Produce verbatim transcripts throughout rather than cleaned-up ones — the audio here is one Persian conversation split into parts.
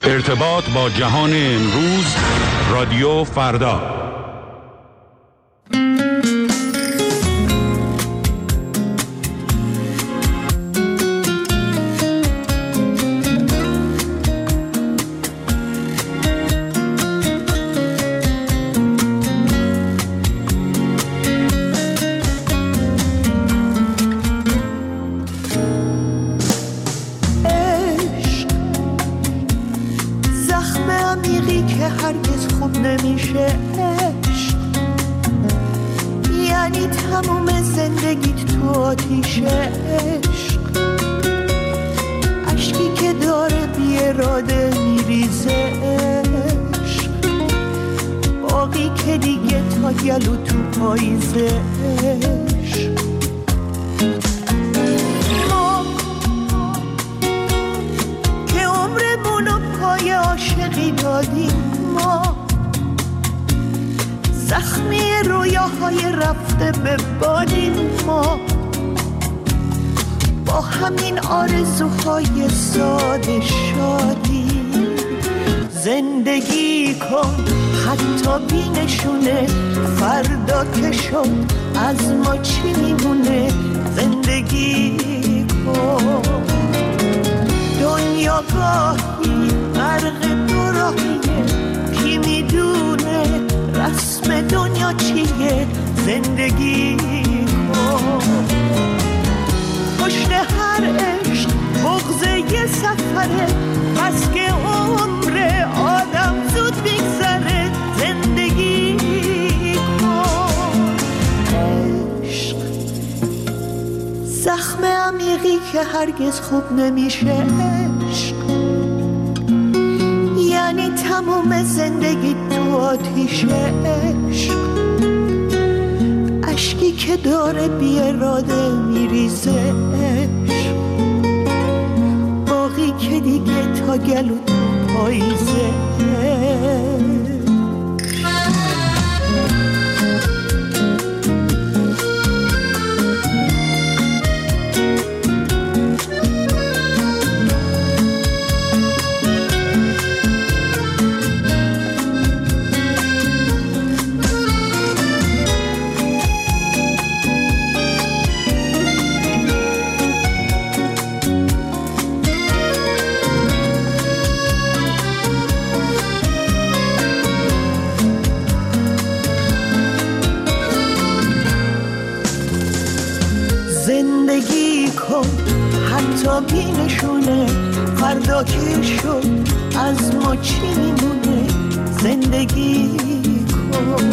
ارتباط با جهان امروز، رادیو فردا. از ما چی میمونه؟ زندگی کن. دنیا گاهی غرق دو راهیه، کی میدونه رسم دنیا چیه؟ زندگی کن. پشت هر عشق بغض یه سفره، پس که عمر آدم زود میگذره. زندگی زخم عمیقی که هرگز خوب نمیشه. عشق یعنی تموم زندگی تو آتیشه. عشق اشکی که داره بی اراده میریزه. عشق باقی که دیگه تا گلو تو پاییزه. زندگی کن حتی بی نشونه، فردا که شد از ما چی میمونه؟ زندگی کن.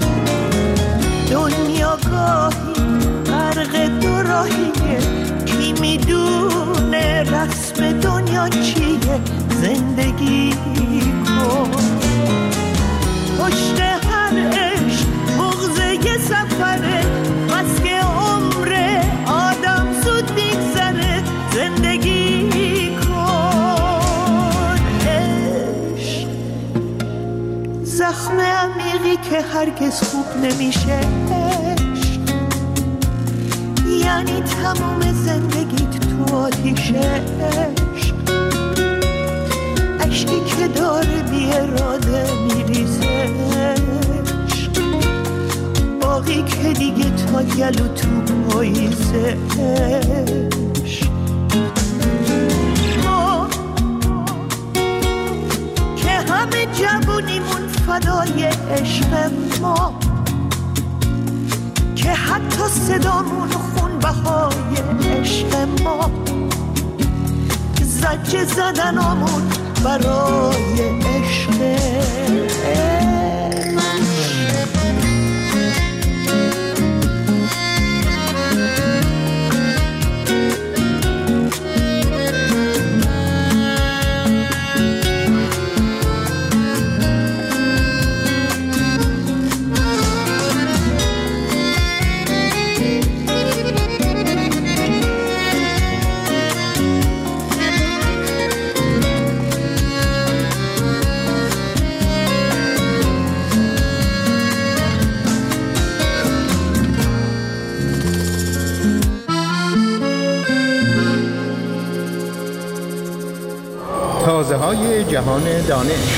دنیا گاهی غرق دو راهیه، کی میدونه رسم دنیا چیه؟ زندگی کن. پشت هر عشق بغض یه سفره، بس که عمر آدم زود میگذره. زندگی کن. عشق زخم عمیقی که هرگز خوب نمیشه. عشق یعنی تموم زندگیت تو آتیشه. عشق اشکی که داره بی اراده میریزه. باقی که دیگه تا گلو تو پاییزه. ما که همه جوونیمون فدای عشق ما، که حتی صدامون خون بهای عشق ما، زجه زدنامون برای عشق. تازه‌های جهان دانش.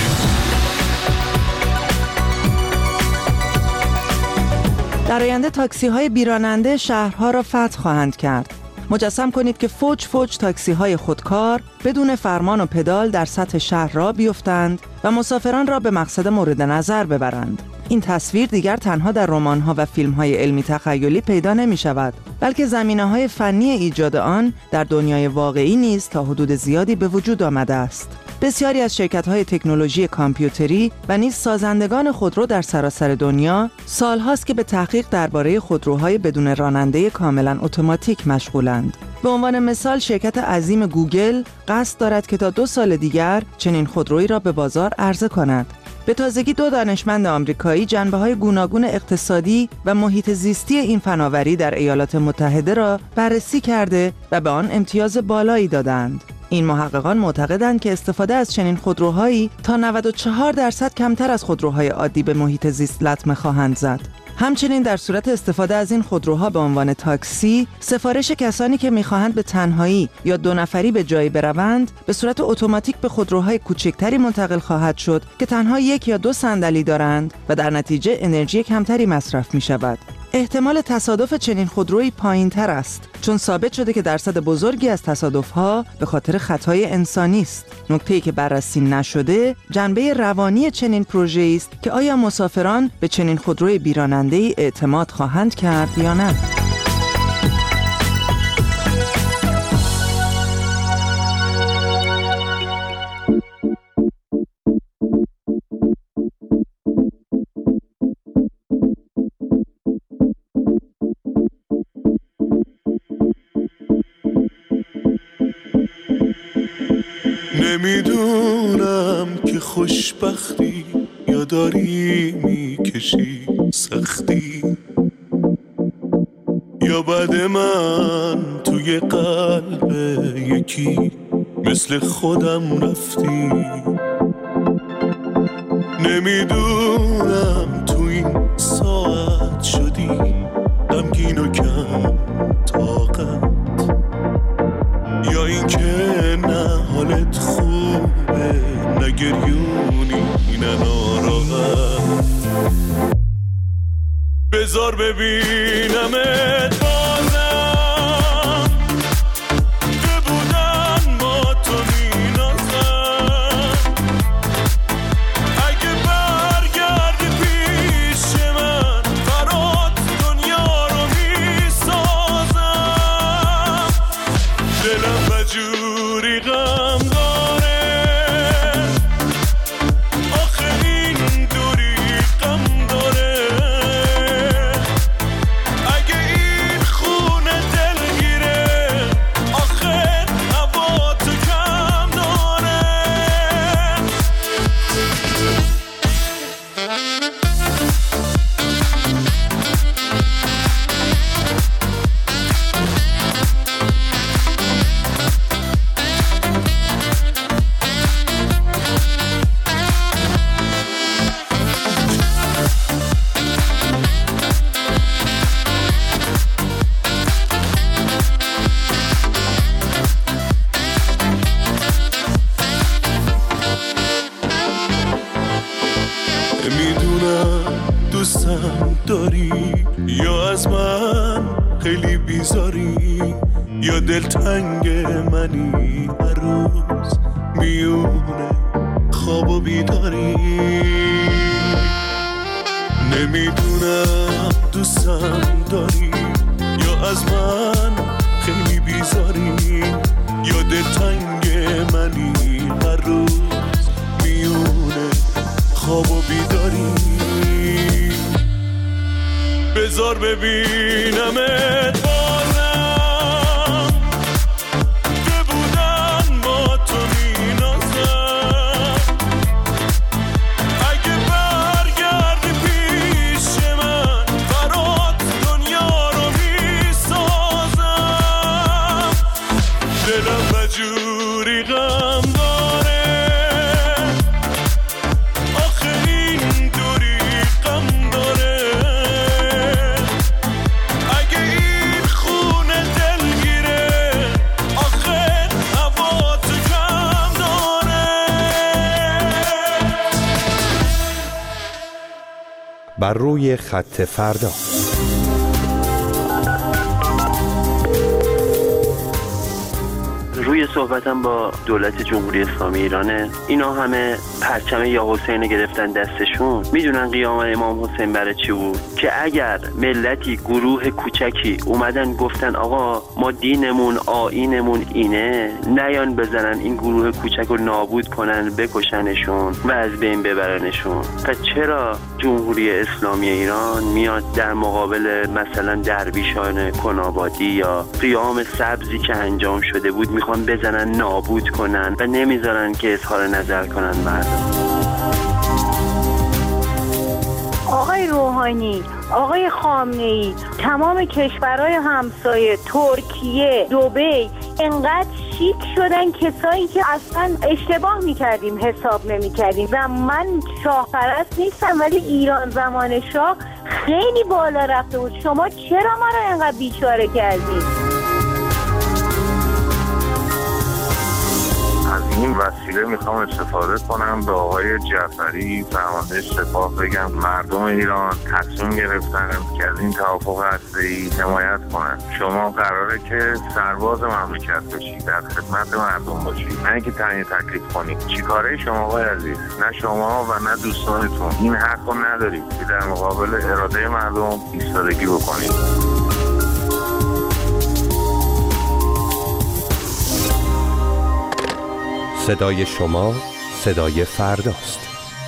در آینده تاکسی‌های بیراننده شهرها را فتح خواهند کرد. مجسم کنید که فوج فوج تاکسی‌های خودکار بدون فرمان و پدال در سطح شهر را بیفتند و مسافران را به مقصد مورد نظر ببرند. این تصویر دیگر تنها در رمان‌ها و فیلم‌های علمی تخیلی پیدا نمی‌شود، بلکه زمینه‌های فنی ایجاد آن در دنیای واقعی نیز تا حدود زیادی به وجود آمده است. بسیاری از شرکت‌های تکنولوژی کامپیوتری و نیز سازندگان خودرو در سراسر دنیا سال‌هاست که به تحقیق درباره خودروهای بدون راننده کاملاً اتوماتیک مشغولند. به عنوان مثال شرکت عظیم گوگل قصد دارد که تا دو سال دیگر چنین خودرویی را به بازار عرضه کند. به تازگی دو دانشمند آمریکایی جنبه‌های گوناگون اقتصادی و محیط زیستی این فناوری در ایالات متحده را بررسی کرده و به آن امتیاز بالایی دادند. این محققان معتقدند که استفاده از چنین خودروهایی تا نود و چهار درصد کمتر از خودروهای عادی به محیط زیست لطمه خواهند زد. همچنین در صورت استفاده از این خودروها به عنوان تاکسی، سفارش کسانی که می‌خواهند به تنهایی یا دو نفری به جایی بروند، به صورت اتوماتیک به خودروهای کوچکتری منتقل خواهد شد که تنها یک یا دو صندلی دارند و در نتیجه انرژی کمتری مصرف می‌شود. احتمال تصادف چنین خودرویی پایین‌تر است، چون ثابت شده که درصد بزرگی از تصادف‌ها به خاطر خطای انسانی است. نکته‌ای که بررسی نشده، جنبه روانی چنین پروژه‌ای است که آیا مسافران به چنین خودروی بیراننده‌ای اعتماد خواهند کرد یا نه. نمیدونم که خوشبختی یا داری میکشی سختی، یا بعد من توی قلب یکی مثل خودم رفتی. نمیدونم تو این ساعت شدی غمگین و کم طاقت، یا این که نه حالت خوبه نه گریونی نه ناراحت. بذار ببینمت بازم که بودن با تو مینازم. اگه برگردی پیش من برات دنیا رو میسازم. دلم بجوری غم داره آخه این دوری غم داره. اگه این خونه دلگیره آخه هوا تو کم داره. نمیدونم دوستم داری یا از من خیلی بیزاری، یا دلتنگ منی هر روز میونه خواب و بیداری. نمیدونم دوستم داری یا از من خیلی بیزاری، یا دلتنگ منی هر روز میونه خواب و بیداری. بذار ببینمت بازم که بودن با تو مینازم. اگه برگردی پیش من برات دنیا رو میسازم. دلم بجوری غم داره آخه این دوری غم داره. بر روی خط فردا. روی صحبتم با دولت جمهوری اسلامی ایرانه. اینا همه پرچم یا حسین گرفتن دستشون، میدونن قیام امام حسین برای چی بود؟ که اگر ملتی، گروه کوچکی اومدن گفتن آقا ما دینمون آیینمون اینه، نیان بزنن این گروه کوچک رو نابود کنن، بکشنشون و از بین ببرنشون. پس چرا جمهوری اسلامی ایران میاد در مقابل مثلا درویشان کنابادی یا قیام سبزی که انجام شده بود میخوان بزنن نابود کنن و نمیذارن که اظهار نظر کنن مردم؟ آقای روحانی، آقای خامنه‌ای، تمام کشورهای همسایه، ترکیه، دبی انقدر شیک شدن، کسایی که اصلا اشتباه میکردیم حساب نمیکردیم. و من شاه پرست نیستم، ولی ایران زمان شاه خیلی بالا رفته بود. شما چرا ما رو انقدر بیچاره کردید؟ از این وسیله میخوام استفاده کنم به آقای جعفری فرمانده سپاه بگم مردم ایران تصمیم گرفتن که از این توافق هسته‌ای حمایت کنن. شما قراره که سرباز مملکت باشید، در خدمت مردم باشید، نه اینکه تعیین تکلیف کنید. چی کاره شما آقای عزیز؟ نه شما و نه دوستانتون این حق رو ندارید که در مقابل اراده مردم ایستادگی بکنید. صدای شما صدای فرداست.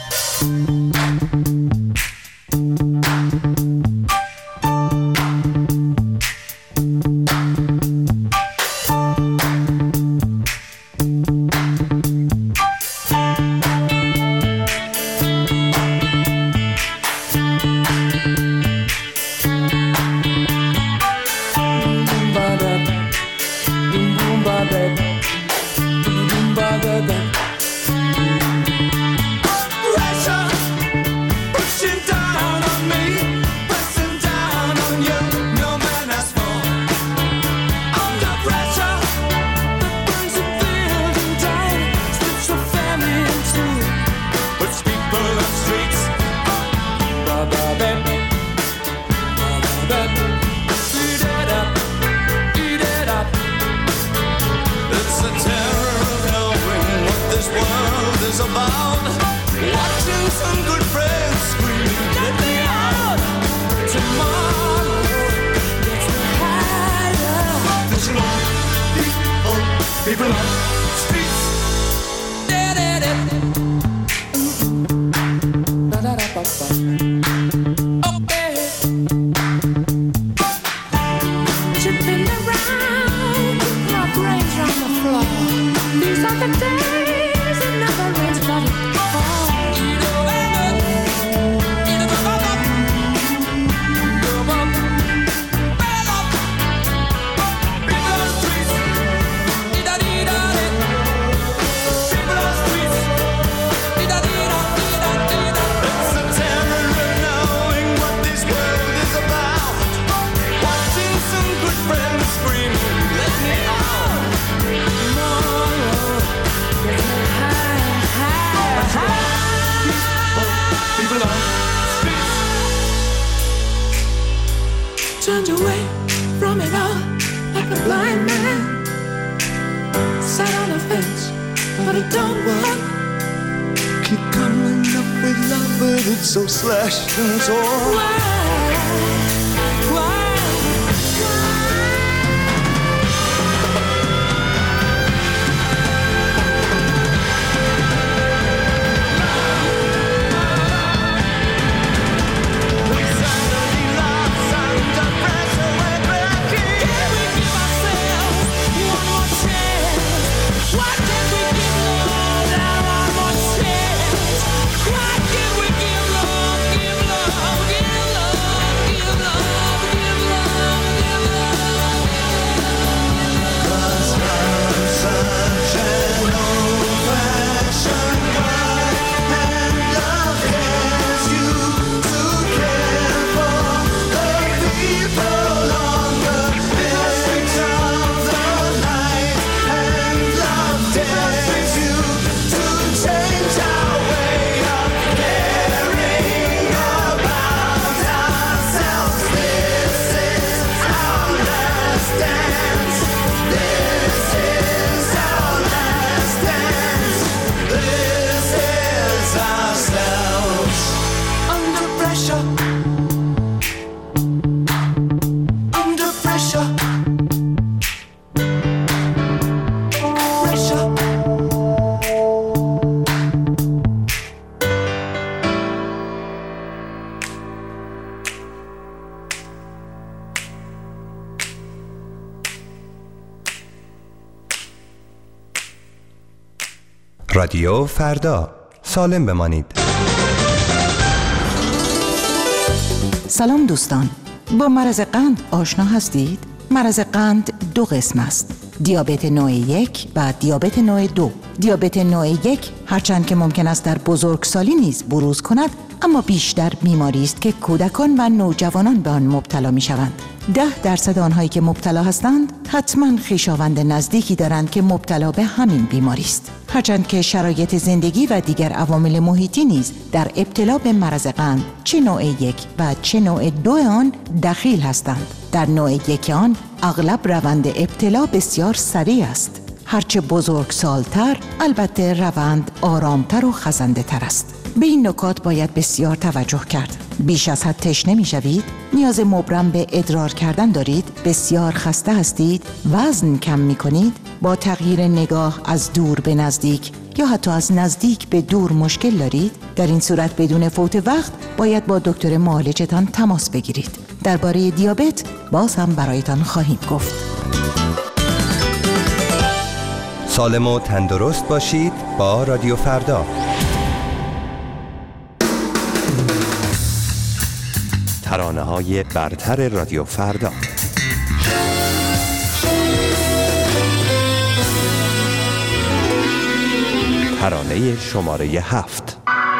Turned away from it all like a blind man. Sat on a fence, but it don't work. Keep coming up with love, but it's so slashed and torn. Why? Why? Why can't we give love, give love, give love? رادیو فردا، سالم بمانید. سلام دوستان، با مرض قند آشنا هستید؟ مرض قند دو قسم است: دیابت نوع یک و دیابت نوع دو. دیابت نوع یک هرچند که ممکن است در بزرگسالی نیز بروز کند، اما بیشتر بیماری است که کودکان و نوجوانان به آن مبتلا می شوند. ده درصد آنهایی که مبتلا هستند حتما خویشاوند نزدیکی دارند که مبتلا به همین بیماری است. هرچند که شرایط زندگی و دیگر عوامل محیطی نیز در ابتلا به مرض قند چه نوع یک و چه نوع دو آن دخیل هستند. در نوع یک آن اغلب روند ابتلا بسیار سریع است. هرچه بزرگسال‌تر البته روند آرامتر و خزنده تر است. به این نکات باید بسیار توجه کرد. بیش از حد تشنه می شوید؟ نیاز مبرم به ادرار کردن دارید؟ بسیار خسته هستید؟ وزن کم می کنید؟ با تغییر نگاه از دور به نزدیک یا حتی از نزدیک به دور مشکل دارید؟ در این صورت بدون فوت وقت باید با دکتر معالجتان تماس بگیرید. درباره دیابت باز هم برایتان خواهیم گفت. سالم و تندرست باشید با رادیو فردا. ترانه‌های برتر رادیو فردا. ترانه شماره هفت.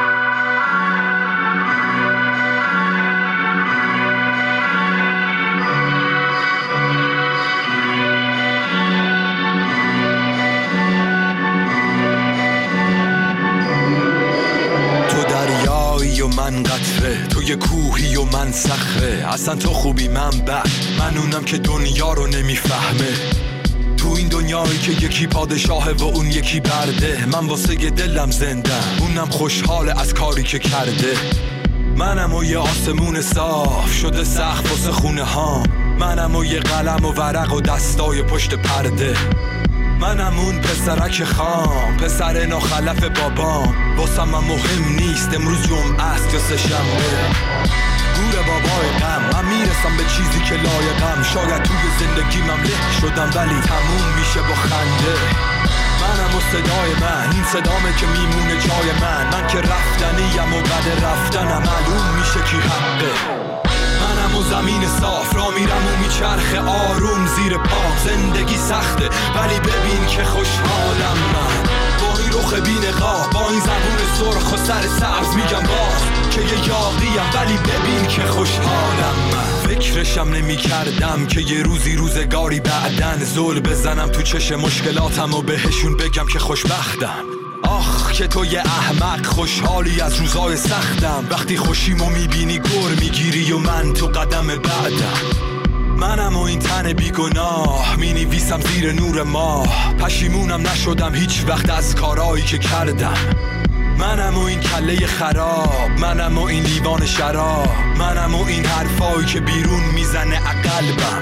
من قطره، تو یه کوهی و من صخره. اصلا تو خوبی من بد، من اونم که دنیا رو نمیفهمه. تو این دنیایی که یکی پادشاهه و اون یکی برده، من واسه دلم زندم، اونم خوشحاله از کاری که کرده. منم و یه آسمون صاف شده سقف واسه خونه ها، منم و یه قلم و ورق و دستای پشت پرده. منم اون پسرک خام، پسر ناخلف بابام. واسم من مهم نیست امروز جمعه است یا سه شنبه. گور بابای غم، من میرسم به چیزی که لایقم. شاید توی زندگیمم له شدم ولی تموم میشه با خنده. منم و صدای من، این صدامه که میمونه جای من. من که رفتنیم و بعد رفتنم معلوم میشه کی حقه. منم و زمین صاف را میرم و میچرخه آروم زیر پام. زندگی سخته ولی ببین که خوشحالم من. با این رخ بی‌نقاب، با این زبون سرخ و سر سبز میگم باز که یه یاغیم ولی ببین که خوشحالم من. فکرشم نمی کردم که یه روزی روزگاری بعدن زل بزنم تو چش مشکلاتم و بهشون بگم که خوشبختم. آخ که تو یه احمق خوشحالی از روزای سختم. وقتی خوشیمو میبینی گر میگیری و من تو قدم بعدم. منم و این تن بیگناه مینویسم زیر نور ماه. پشیمونم نشدم هیچ وقت از کارایی که کردم. منم و این کله خراب، منم و این لیوان شراب، منم و این حرفایی که بیرون میزنه عقلبم.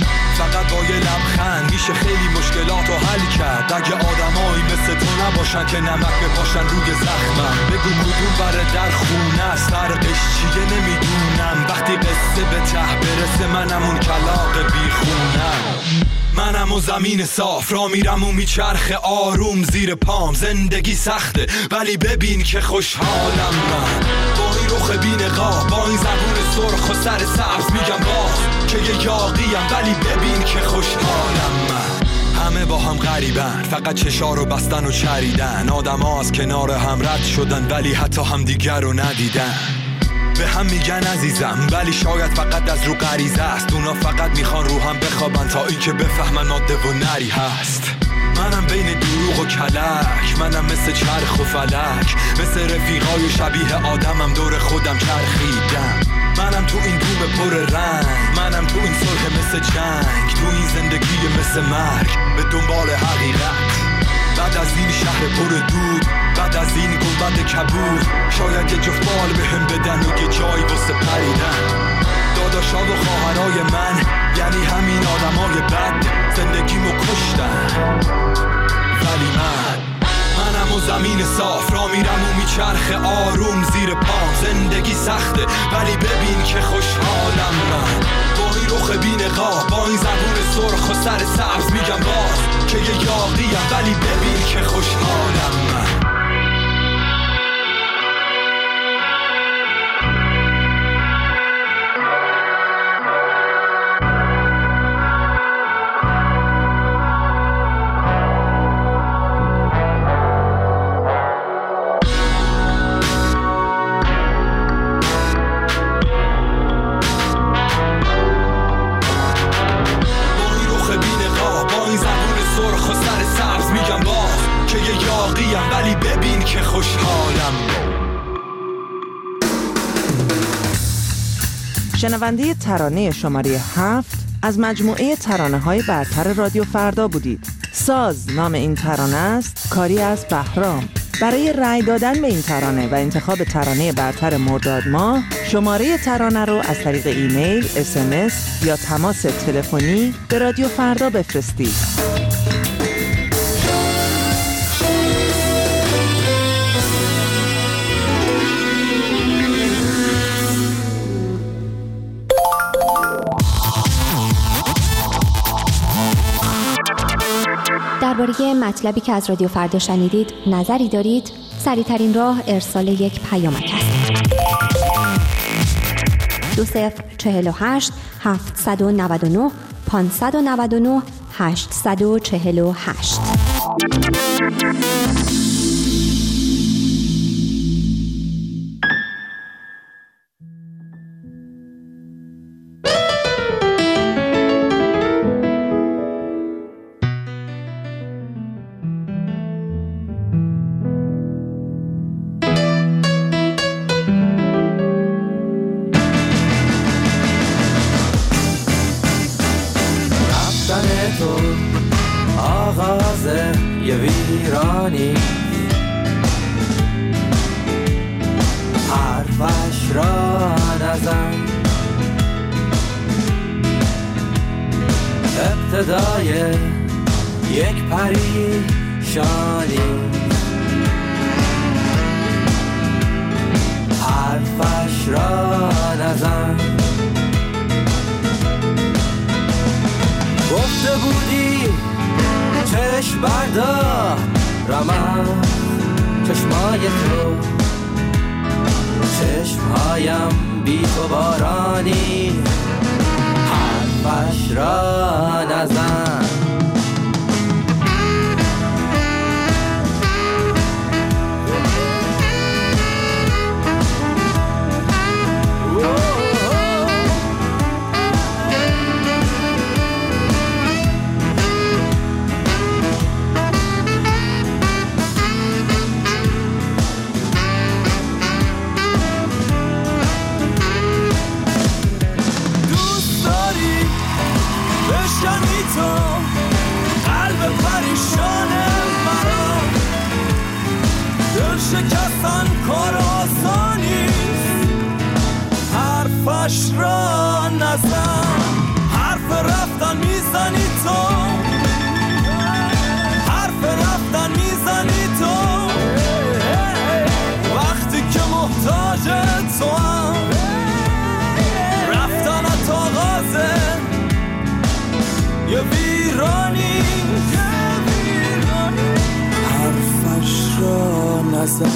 فقط با یه لبخند میشه خیلی مشکلاتو حل کرد. اگه آدمایی مثل تو نباشن که نمک بپاشن روی زخمم. بگو کدوم بره در خونه است، فرقش چیه نمیدونم. وقتی قصه به ته برسه منم اون کلاغ بیخونم. منم و زمین صاف را میرم و میچرخه آروم زیر پام. زندگی سخته ولی ببین که خوشحالم من. با این رخ بی‌نقاب، با این زبون سرخ و سر سبز میگم باز که یه یاغیم ولی ببین که خوشحالم من. همه با هم غریبن، فقط چشا رو بستن و چریدن. آدم ها از کنار هم رد شدن ولی حتی هم دیگر رو ندیدن. به هم میگن عزیزم ولی شاید فقط از رو غریزه است. اونا فقط میخوان رو هم بخوابن تا اینکه بفهمن ماده و نری هست. منم بین دروغ و کلک، منم مثل چرخ و فلک. مثل رفیقای شبیه آدمم دور خودم چرخیدم. منم تو این بوم پر رنگ، منم تو این صلح مثل جنگ. تو این زندگی مثل مرگ به دنبال حقیقت. بعد از این شهر پر دود، بعد از این گنبد کبود، شاید یه جفت بال بهم بدن و یه جایی واسه پریدن. داداشا و خواهرای من یعنی همین آدمای بد زندگیمو کشتن. ولی من منم و زمین صاف را میرم و میچرخه آروم زیر پام. زندگی سخته ولی ببین که خوشحالم من. با این رخ بی‌نقاب، با این زبون سرخ و سر سبز میگم باز که یه یاغیم ولی ببین که خوشحالم من. که خوشحالم. شنونده ترانه شماره هفت از مجموعه ترانه‌های برتر رادیو فردا بودید. ساز نام این ترانه است، کاری از بهرام. برای رأی دادن به این ترانه و انتخاب ترانه برتر مرداد ماه، شماره ترانه رو از طریق ایمیل، اس ام اس یا تماس تلفنی به رادیو فردا بفرستید. درباره مطلبی که از رادیو فردا شنیدید نظری دارید؟ سریع‌ترین راه ارسال یک پیامک است. دو صفر چهل و هشت هفتصد و نود و نه پانصد و نود و نه هشتصد و چهل و هشت. یه ویرانی حرفش را نزن، ابتدای یک پریشانی حرفش را نزن. گفته بودی چشم بردار رمم چشمای تو، چشمهایم بی تو بارانی حرفش را نزن. شکستن کار آسانیست، حرفش را نزن. حرف رفتن میزنی تو، حرف رفتن میزنی تو، وقتی که محتاج تو هم رفتنت آغازه یه ویرانی، حرفش را نزن.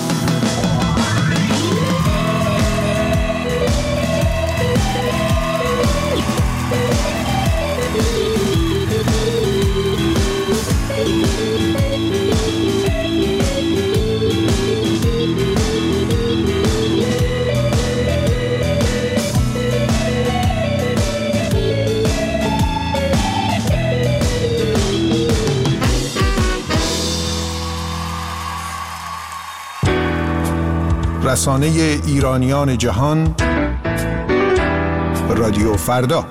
رسانه ایرانیان جهان رادیو فردا.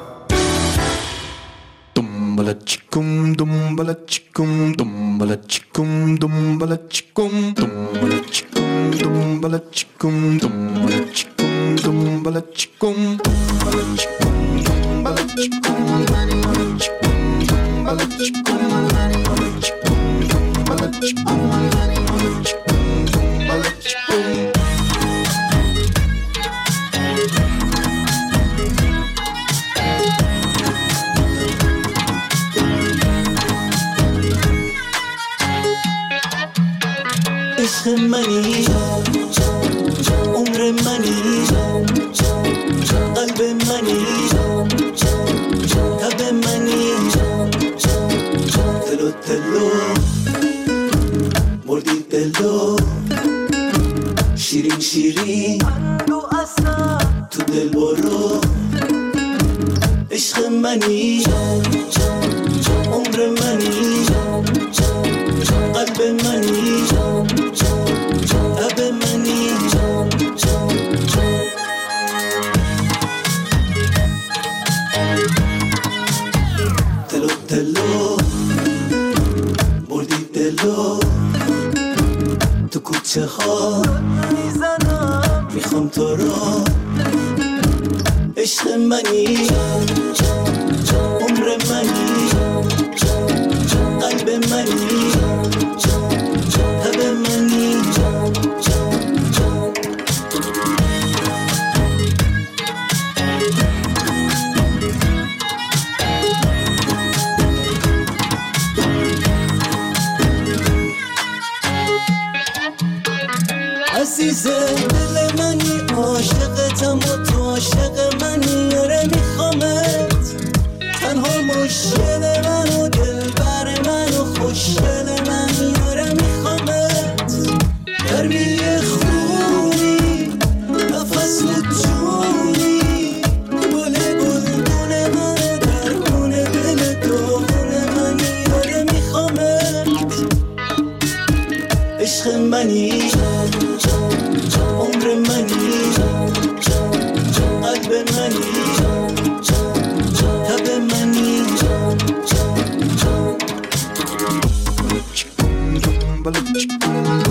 دنباله چیکم دنباله چیکم دنباله چیکم دنباله چیکم دنباله چیکم دنباله چیکم دنباله چیکم دنباله چیکم دنباله چیکم دنباله چیکم دنباله چیکم دنباله چیکم دنباله چیکم. عشق منی، عمر منی، قلب منی، تب منی، تلو تلو مردی دلو، شیرین شیرین تو دل برو. عشق منی، عمر منی، قلب منی، تو کوچه ها میزنم، میخوام تو را عشق منی، عمر منی، قلب منی، تب منی. عزیزه دل منی، عاشقتم و تو عاشق منی. آره میخوامت، تنها مشکل من و دل بر من و خوشگل منی. آره میخوامت، گرمی خونی، نفس و جونی، گل گلگون من، درمون دل داغون منی. آره میخوامت، عشق منی، عمر منی، قلب منی، تب منی. Bye.